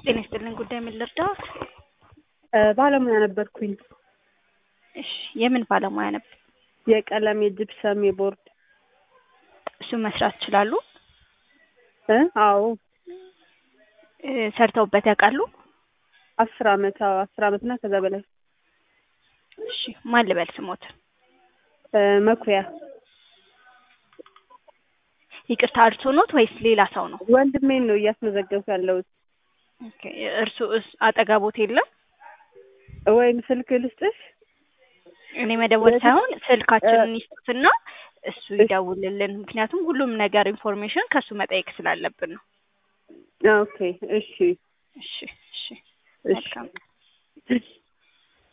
ጤና ይስጥልኝ ጉዳይ ምን ልርዳዎት? ባለሙያ ነበርኩኝ። እሺ የምን ባለሙያ ነበር? የቀለም፣ የጂፕሰም፣ የቦርድ። እሱ መስራት ይችላሉ? አዎ። ሰርተውበት ያውቃሉ? 10 አመት 10 አመትና ከዛ በላይ። እሺ ማን ልበል ስሞት? መኩሪያ። ይቅርታ እርሶ ኖት ወይስ ሌላ ሰው ነው? ወንድሜን ነው እያስመዘገብኩ ያለሁት። ኦኬ እርሱ አጠገቦት የለም? ወይም ስልክ ልስጥሽ? እኔ መደወል ሳይሆን ስልካችንን ይስጡትና እሱ ይደውልልን። ምክንያቱም ሁሉም ነገር ኢንፎርሜሽን ከሱ መጠየቅ ስላለብን ነው። ኦኬ እሺ እሺ እሺ እሺ መልካም